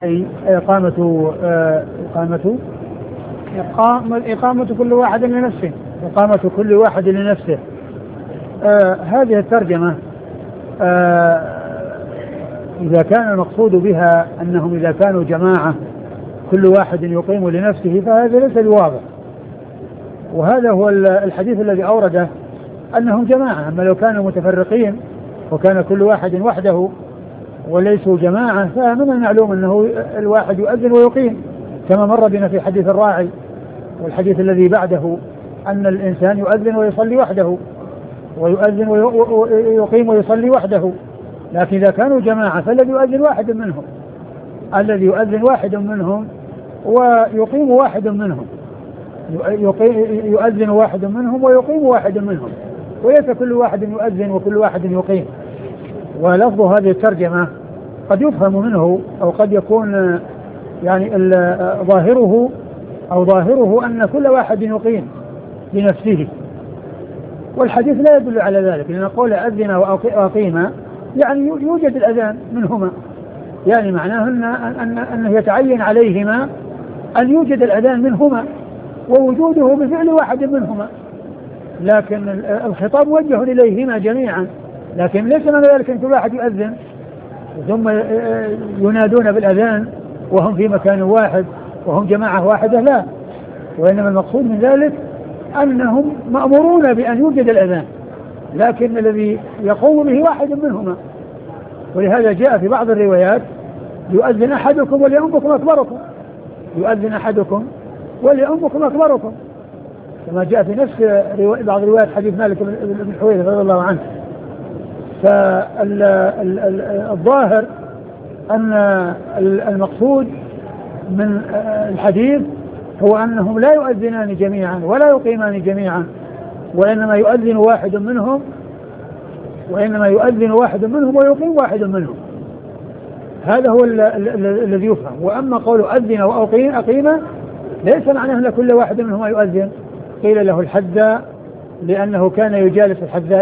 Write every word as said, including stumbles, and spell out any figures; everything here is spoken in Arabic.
أي إقامة آه إقامة إقامة, إقامة كل واحد لنفسه. إقامة كل واحد لنفسه. آه هذه الترجمة آه إذا كان المقصود بها أنهم إذا كانوا جماعة كل واحد يقيم لنفسه فهذا ليس بواضح، وهذا هو الحديث الذي أورده أنهم جماعة. أما لو كانوا متفرقين وكان كل واحد وحده وليسوا جماعة فمن المعلوم أنه الواحد يؤذن ويقيم، كما مر بنا في حديث الراعي والحديث الذي بعده أن الإنسان يؤذن ويصلي وحده ويؤذن ويقيم ويصلي وحده. لكن إذا كانوا جماعة فالذي يؤذن واحد منهم الذي يؤذن واحد منهم ويقيم واحد منهم يؤذن واحد منهم ويقيم واحد منهم، وليس كل واحد يؤذن وكل واحد يقيم. ولفظ هذه الترجمة قد يفهم منه أو قد يكون يعني ظاهره أو ظاهره أن كل واحد يقيم لنفسه، والحديث لا يدل على ذلك، لأن قول أذن وأقيم يعني يوجد الأذان منهما، يعني معناه أن أن أنه يتعين عليهما أن يوجد الأذان منهما ووجوده بفعل واحد منهما، لكن الخطاب موجه إليهما جميعا، لكن ليس من ذلك أن كل واحد يؤذن ثم ينادون بالأذان وهم في مكان واحد وهم جماعة واحدة، لا، وإنما المقصود من ذلك أنهم مأمورون بأن يوجد الأذان، لكن الذي يقوم به واحد منهما. ولهذا جاء في بعض الروايات يؤذن أحدكم وليؤمكم أكبركم، يؤذن أحدكم وليؤمكم أكبركم، كما جاء في نفس بعض روايات حديث مالك بن حويرث رضي الله عنه. فالظاهر أن المقصود من الحديث هو أنهم لا يؤذنان جميعا ولا يقيمان جميعا، وإنما يؤذن واحد منهم وإنما يؤذن واحد منهم ويقيم واحد منهم، هذا هو الذي يفهم. وأما قول أذن وأقيم أقيم ليس معناه أن كل واحد منهما يؤذن، قيل له الحذاء لأنه كان يجالس الحذاء